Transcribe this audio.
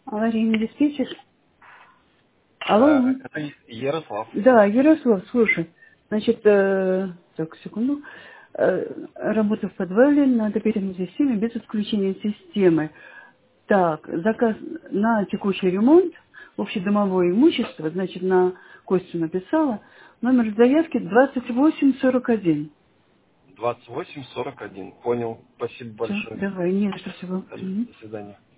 Аварийный диспетчер. Алло. Это Ярослав. Да, Ярослав, слушай. Значит, так, секунду. Работа в подвале на отопительной системе без отключения системы. Так, заказ на текущий ремонт, общедомовое имущество, значит, на Костю написала. Номер заявки 2841. 2841. Понял. Спасибо Все, большое. давай, не за что всего. До свидания.